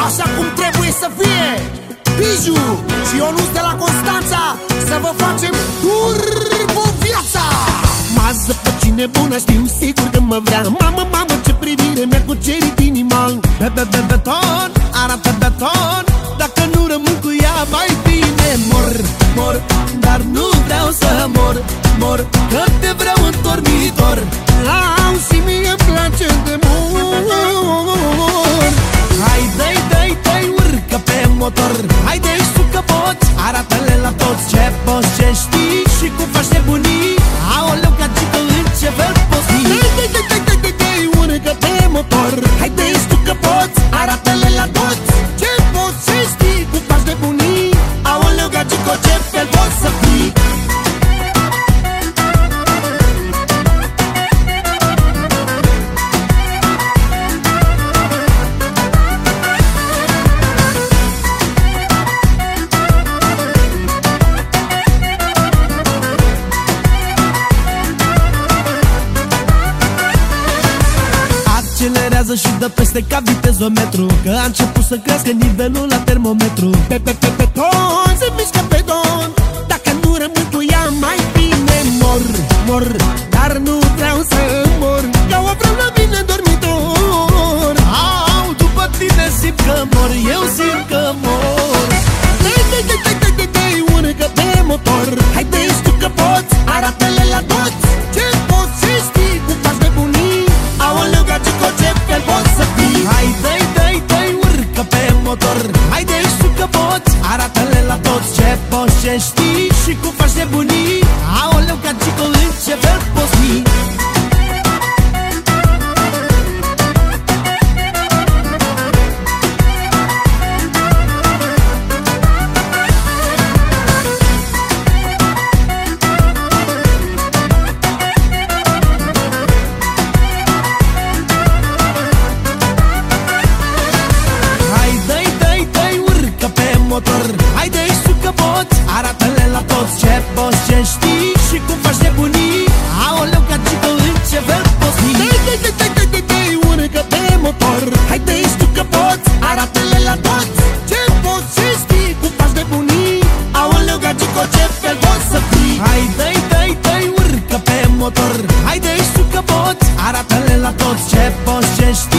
așa cum trebuie să fie. Biju și Ionuț de la Constanța, să vă facem turbo viața. Mază pe cine bună, știu sigur că mă vrea. Mamă, mamă, ce privire mi-a cucerit inima. Beton, arată beton. Dacă nu rămân cu ea, mai bine mor, mor. Dar nu vreau să mor, mor, că te vreau în dormitor. Au, și mie-mi place de mor. Hai, dai, urcă pe motor. Hai, dai, știu că poți, arată-le la toți ce poți, ce știi și cum faci nebunii. Aoleu, gagică, în ce fel poți fi. Dai, urcă pe motor. Hai, dai, știu că poți, arată-le la toți ce poți, ce știi, cum faci nebunii. Aoleu, gagică, ce fel poți să fii. Accelerează și dă peste ca vitezometru, că a început să crească nivelul la termometru. Beton, se mișcă pe don. Dacă nu rămân cu ea, mai bine mor, mor. Dar nu vreau să mor, că o vreau la mine în dormitor. Au, după tine simt că mor, eu simt că mor. Dai, urcă pe motor. Hai, dai, știu că poți, arată-le la toți ce poți, ce știi, cum faci nebunii. Aoleu, gagico, ce fel poți să fii. Hai, dai, urcă pe motor. Hai, dai, știu că poți, arată-le la toți ce poți, ce știi și cum faci nebunii. Aoleu, gagico, în ce fel poți fi. Hai, dai, știu că poți, arată-le la toți ce poți, ce știi și cum faci nebunii. Aoleu, gagico, în ce fel poți fi. Dai, urcă pe motor. Hai, dai, știu că poți, arată-le la toți ce poți, ce știi, cum faci nebunii. Aoleu, gagico, ce fel poți să fii. Hai, dai, urcă pe motor. Hai, dai, știu că poți, arată-le la toți ce poți, ce știi